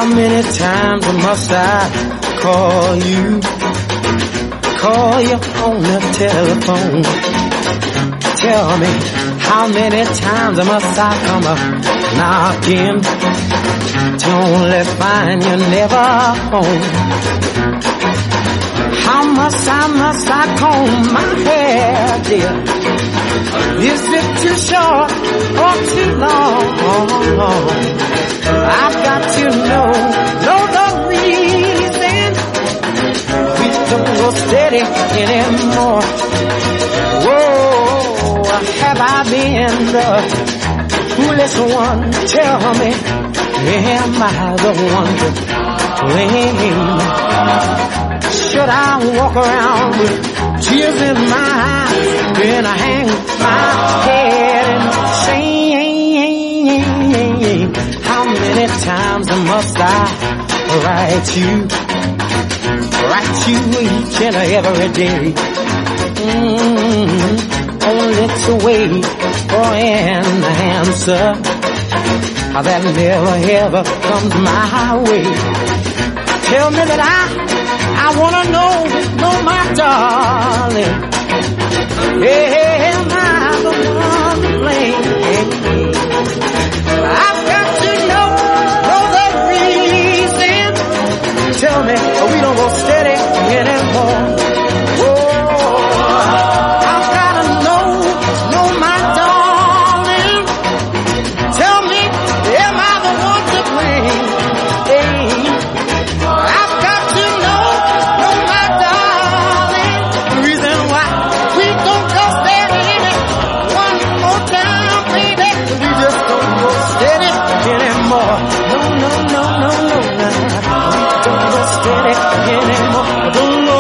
many times must I call you? Call you on the telephone. Tell me, how many times must I come knocking to only find you never home? How must I comb my hair, dear? Is it too short or too long? I've got to know the reason we don't go steady anymore. Whoa, have I been the foolish one? Tell me, am I the one to blame? Should I walk around with tears in my eyes when I hang my head in shame? How many times must I write you each and every day? Only to wait for an answer that never ever comes my way. Tell me that I wanna know my darling, am I the one to blame? I've got to know the reason. Tell me we don't go steady anymore. I've gotta know my darling. Tell me, am I the one to blame? No, we don't go steady anymore.